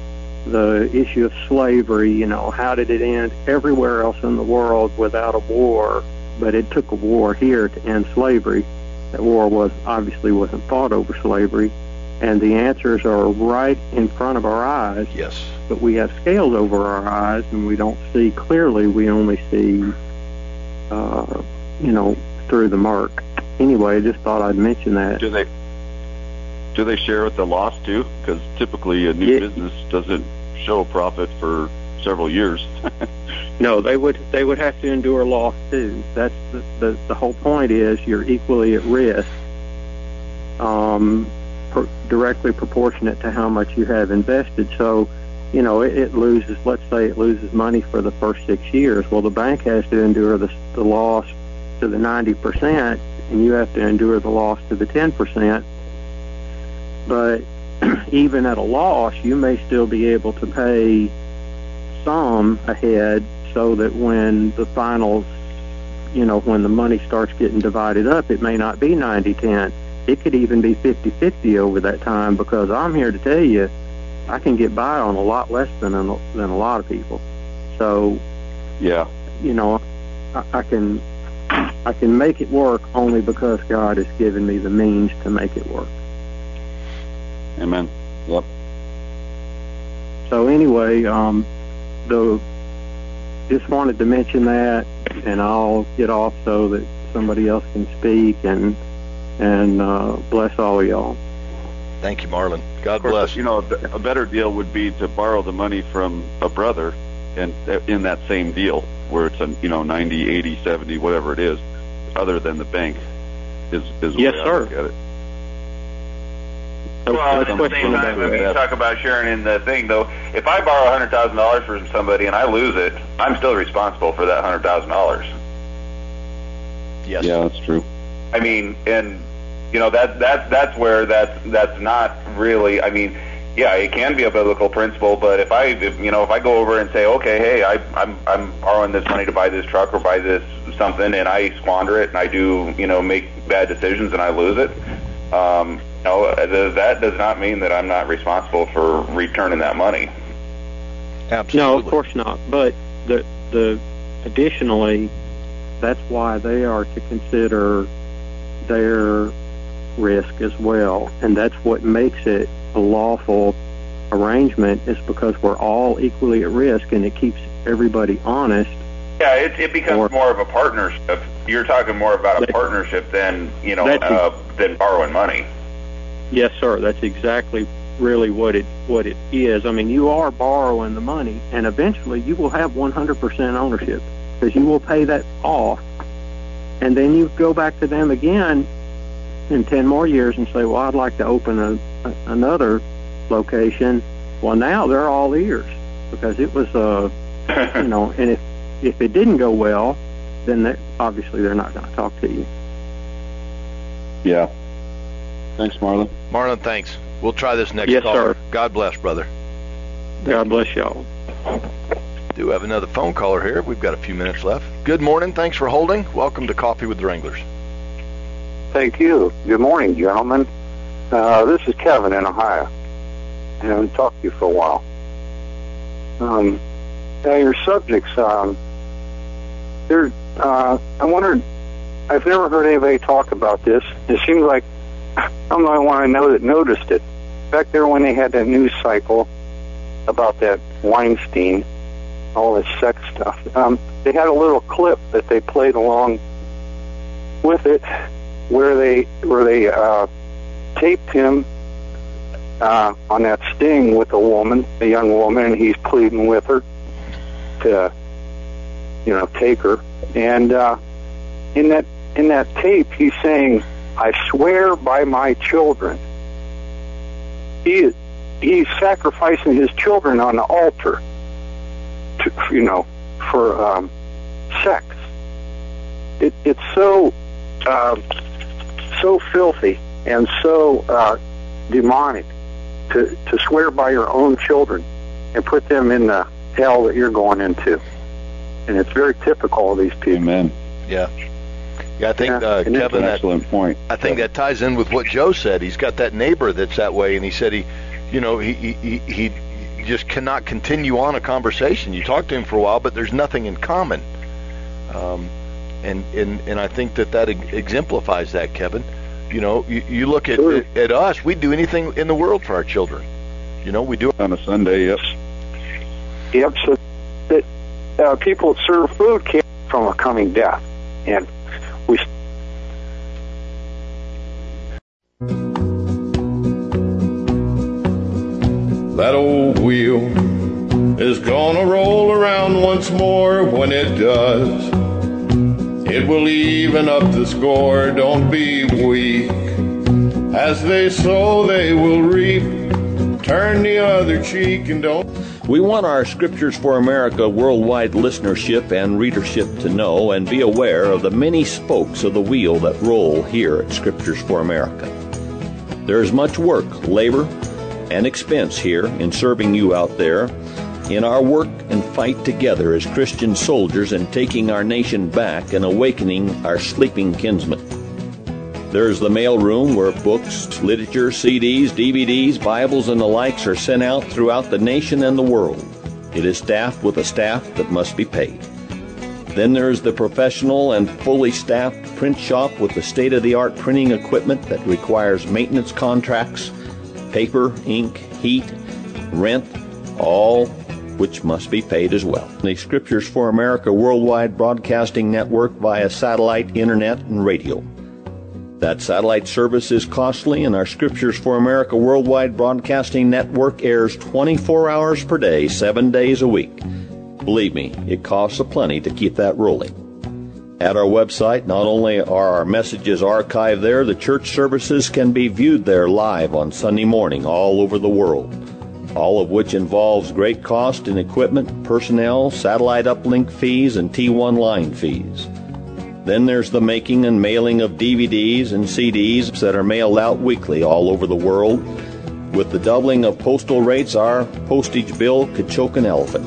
the issue of slavery, you know, how did it end everywhere else in the world without a war? But it took a war here to end slavery. That war was obviously wasn't fought over slavery, and the answers are right in front of our eyes. Yes. But we have scales over our eyes, and we don't see clearly. We only see, uh, you know, through the murk. Anyway, I just thought I'd mention that. Do they do they share with the loss too? Because typically a new Yeah. business doesn't show a profit for several years. No, they would they would have to endure loss too. That's the the, the whole point is you're equally at risk, um, per, directly proportionate to how much you have invested. So, you know, it, it loses. Let's say it loses money for the first six years. Well, the bank has to endure the the loss to the ninety percent, and you have to endure the loss to the ten percent. But even at a loss, you may still be able to pay some ahead, so that when the finals, you know, when the money starts getting divided up, it may not be ninety ten. It could even be fifty fifty over that time, because I'm here to tell you, I can get by on a lot less than a, than a lot of people. So, Yeah. you know, I, I can I can make it work only because God has given me the means to make it work. Amen. Yep. So anyway, um, the just wanted to mention that, and I'll get off so that somebody else can speak, and and uh, bless all of y'all. Thank you, Marlon. God Of course, bless. you know, a better deal would be to borrow the money from a brother, and in that same deal where it's a you know ninety, eighty, seventy, whatever it is, other than the bank, is is the Yes, way I sir. look at it. No, Well, no at the question same about time, if that. you talk about sharing in the thing, though, if I borrow one hundred thousand dollars from somebody and I lose it, I'm still responsible for that one hundred thousand dollars. Yes. Yeah, that's true. I mean, and you know that that that's where that's that's not really. I mean, yeah, it can be a biblical principle, but if I, if, you know, if I go over and say, okay, hey, I, I'm I'm borrowing this money to buy this truck or buy this something, and I squander it, and I do, you know, make bad decisions, and I lose it. Um, no, that does not mean that I'm not responsible for returning that money. Absolutely. No, of course not. But the the additionally, that's why they are to consider their risk as well, and that's what makes it a lawful arrangement, is because we're all equally at risk, and it keeps everybody honest. Yeah, it, it becomes Or- more of a partnership. You're talking more about a That- partnership than, you know, That's- uh, than borrowing money. Yes, sir. That's exactly really what it what it is. I mean, you are borrowing the money, and eventually you will have one hundred percent ownership, because you will pay that off, and then you go back to them again in ten more years and say, well, I'd like to open a, a, another location. Well, now they're all ears, because it was, uh, you know, and if, if it didn't go well, then they're, obviously they're not going to talk to you. Yeah. Thanks, Marlon. Marlon, thanks. We'll try this next Yes, caller. sir. God bless, brother. God bless y'all. Do have another phone caller here. We've got a few minutes left. Good morning. Thanks for holding. Welcome to Coffee with the Wranglers. Thank you. Good morning, gentlemen. Uh, this is Kevin in Ohio. I haven't talked to you for a while. Um, now your subjects, um, they're, uh, I wondered, I've never heard anybody talk about this. It seems like I'm the only one I know that noticed it. Back there when they had that news cycle about that Weinstein, all this sex stuff, um, they had a little clip that they played along with it, where they where they uh, taped him uh, on that sting with a woman, a young woman, and he's pleading with her to, you know, take her. And uh, in that in that tape, he's saying, "I swear by my children." He he's sacrificing his children on the altar, to, you know, for um, sex. It, it's so. Uh, so filthy and so uh, demonic to, to swear by your own children and put them in the hell that you're going into. And it's very typical of these people. Amen. Yeah. Yeah, I think, Yeah, uh, and it's Kevin, An that, excellent point. I think that ties in with what Joe said. He's got that neighbor that's that way, and he said he, you know, he he he, he you just cannot continue on a conversation. You talk to him for a while, but there's nothing in common. Um, and, and and I think that that exemplifies that, Kevin. You know, you, you look at, Sure. at at us. We'd do anything in the world for our children. You know, we do it On a Sunday, yes. Yep. So that uh, people that serve food keep from a coming death, and we. That old wheel is gonna roll around once more. When it does, it will even up the score. Don't be weak. As they sow, they will reap. Turn the other cheek and don't. We want our Scriptures for America worldwide listenership and readership to know and be aware of the many spokes of the wheel that roll here at Scriptures for America. There is much work, labor, and expense here in serving you out there in our work and fight together as Christian soldiers in taking our nation back and awakening our sleeping kinsmen. There's the mail room where books, literature, C Ds, D V Ds, Bibles, and the likes are sent out throughout the nation and the world. It is staffed with a staff that must be paid. Then there's the professional and fully staffed print shop with the state-of-the-art printing equipment that requires maintenance contracts, paper, ink, heat, rent, all which must be paid as well. The Scriptures for America Worldwide Broadcasting Network via satellite, internet, and radio. That satellite service is costly, and our Scriptures for America Worldwide Broadcasting Network airs twenty-four hours per day, seven days a week. Believe me, it costs a plenty to keep that rolling. At our website, not only are our messages archived there, the church services can be viewed there live on Sunday morning all over the world, all of which involves great cost in equipment, personnel, satellite uplink fees, and T one line fees. Then there's the making and mailing of D V Ds and C Ds that are mailed out weekly all over the world. With the doubling of postal rates, our postage bill could choke an elephant.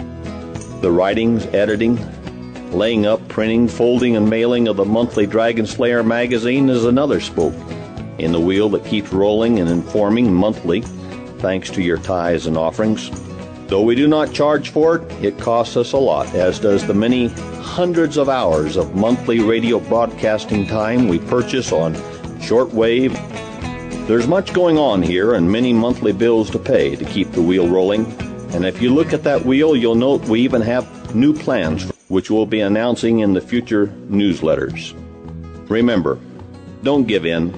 The writings, editing, laying up, printing, folding, and mailing of the monthly Dragon Slayer magazine is another spoke in the wheel that keeps rolling and informing monthly, thanks to your tithes and offerings. Though we do not charge for it, it costs us a lot, as does the many hundreds of hours of monthly radio broadcasting time we purchase on shortwave. There's much going on here and many monthly bills to pay to keep the wheel rolling. And if you look at that wheel, you'll note we even have new plans, which we'll be announcing in the future newsletters. Remember, don't give in.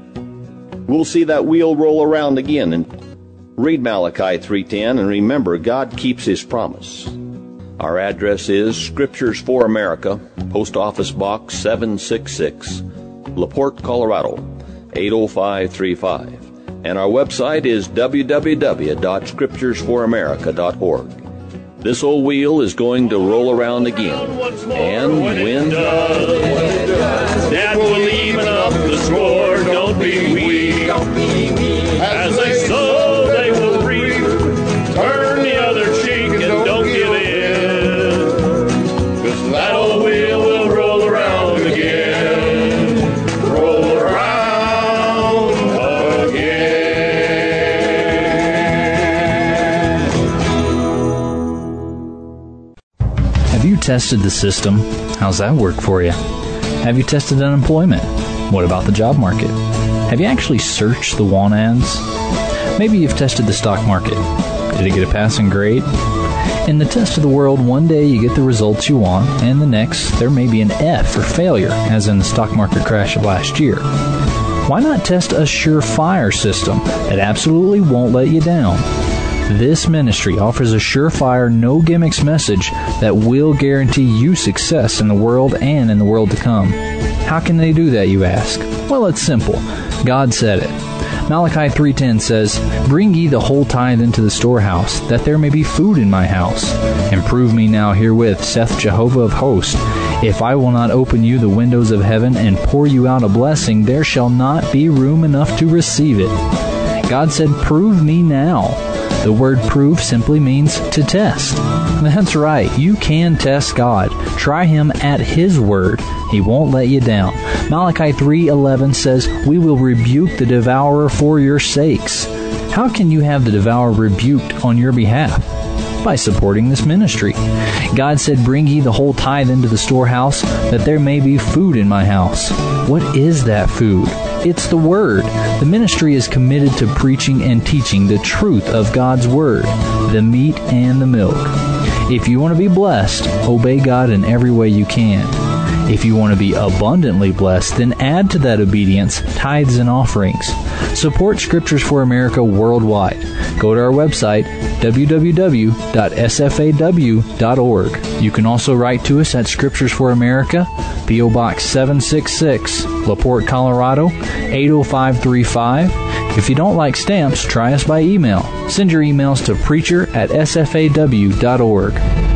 We'll see that wheel roll around again, and read Malachi three ten, and remember, God keeps His promise. Our address is Scriptures for America, Post Office Box seven six six, LaPorte, Colorado, eight oh five three five. And our website is w w w dot scriptures for america dot org. This old wheel is going to roll around again. And when Dad will even up the score. Don't be weak. As they sow, they will reap. Turn the other cheek and don't give in. 'Cause that old wheel will roll around again. Roll around again. Have you tested the system? How's that work for you? Have you tested unemployment? What about the job market? Have you actually searched the want ads? Maybe you've tested the stock market. Did it get a passing grade? In the test of the world, one day you get the results you want, and the next there may be an F for failure, as in the stock market crash of last year. Why not test a surefire system that absolutely won't let you down? This ministry offers a surefire, no gimmicks message that will guarantee you success in the world and in the world to come. How can they do that, you ask? Well, it's simple. God said it. Malachi three ten says, "Bring ye the whole tithe into the storehouse, that there may be food in my house. And prove me now herewith, saith Jehovah of hosts, if I will not open you the windows of heaven and pour you out a blessing, there shall not be room enough to receive it." God said, prove me now. The word prove simply means to test. That's right, you can test God. Try Him at His word. He won't let you down. Malachi three eleven says, "We will rebuke the devourer for your sakes." How can you have the devourer rebuked on your behalf? By supporting this ministry. God said, "Bring ye the whole tithe into the storehouse, that there may be food in my house." What is that food? It's the Word. The ministry is committed to preaching and teaching the truth of God's Word, the meat and the milk. If you want to be blessed, obey God in every way you can. If you want to be abundantly blessed, then add to that obedience tithes and offerings. Support Scriptures for America worldwide. Go to our website, w w w dot s f a w dot org. You can also write to us at Scriptures for America, P O Box seven six six, LaPorte, Colorado, eight oh five three five. If you don't like stamps, try us by email. Send your emails to preacher at s f a w dot org.